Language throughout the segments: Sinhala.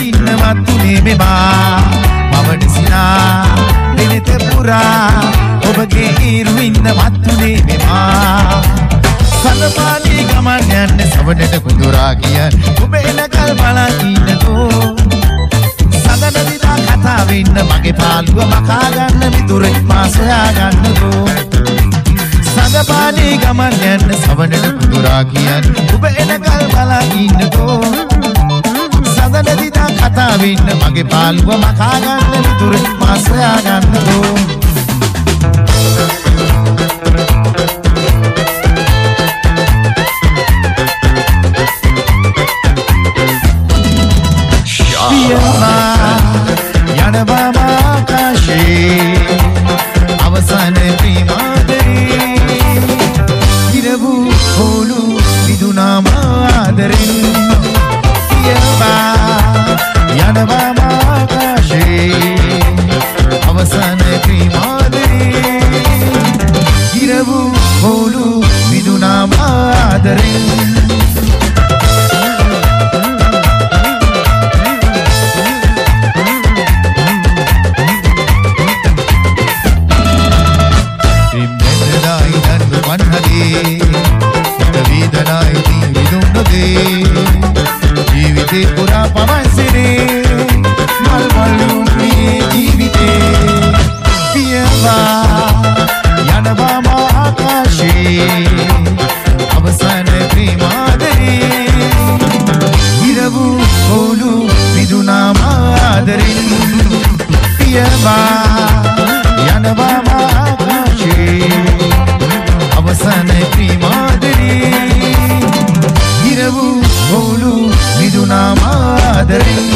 ඉන්න මත්තුනේ මෙමා මවට සිනා දෙනෙත පුරා ඔබගේ ඊරු ඉන්න මත්තුනේ මෙමා සඳපාලී ගමන් යන්න සවනට කුඳුරා කියන් ඔබ එනකල් බලන් ඉන්නකෝ සඳන දිනා කතා වෙන්න මගේ පාළුව මකා ගන්න මිතුරෙක් මා සොයා ගන්නකෝ සඳපාලී ගමන් යන්න සවනට කුඳුරා කියන් ඔබ එනකල් බලන් ඉන්නකෝ සඳන දිනා කතා වෙන්න මගේ පාළුව මකා ගන්න මිතුරෙක් මා සොයා ගන්නකෝ යනවා මාකාශේ අවසන ප්‍රේමාදරේ ඉරවු හොලු විදුනා මාදරෙන් යනවා මාකාශේ අවසන ප්‍රේමාදරේ ඉරවු හොලු විදුනා මාදරෙන් ජීවිතේ පුරා පවන්සිරේ මල් මල්ලුන්නේ ජීවිතේ පියවා යනවා මා ආකාශේ අවසන ප්‍රේමාදරේ ඉරවු හොලු විදුනා මාදරින් පියවා යනවා මා ආකාශේ අවසන ප්‍රේමාදරේ ඉරවු හොලු විදුනා මාදරින්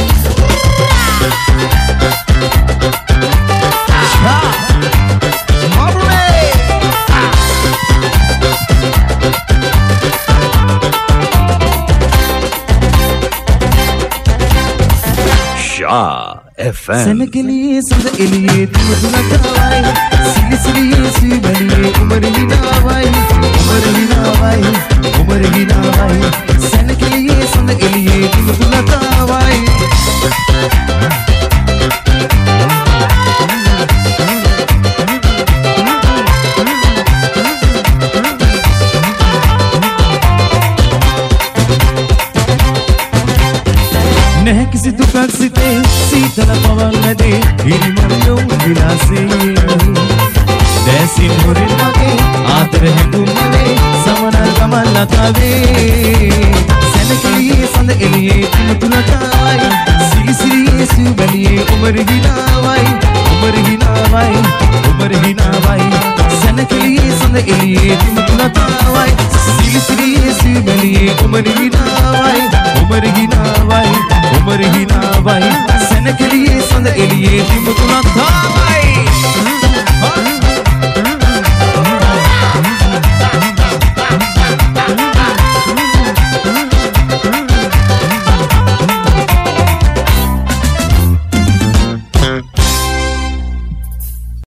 සනකලියේ සඳ එළියේ තුමුතුනකවයි සිලිසිලියේ සීබලියේ උමර හිනාවයි සනකලියේ සඳ එළියේ තුමුතුනකවයි නැහැ කිසි දුකක් සිතේ සීතල පවන් නැදේ හිරිමල්ලෝ විලාසේ දැසින් හොරින් මගේ ආදර හැඟුම් මනේ සමනල් ගමන් ලතාවේ සැනකෙලියේ සඳ එළියේ තුමුතුනකවයි සිලිසිලියේ සුබලියේ උමර හිනාවයි සැනකෙලියේ සඳ එළියේ තුමුතුනකවයි සිලිසිලියේ සුබලියේ උමර හිනාවයි සැනකෙලියේ සඳ එළියේ තුමුතුනකවයි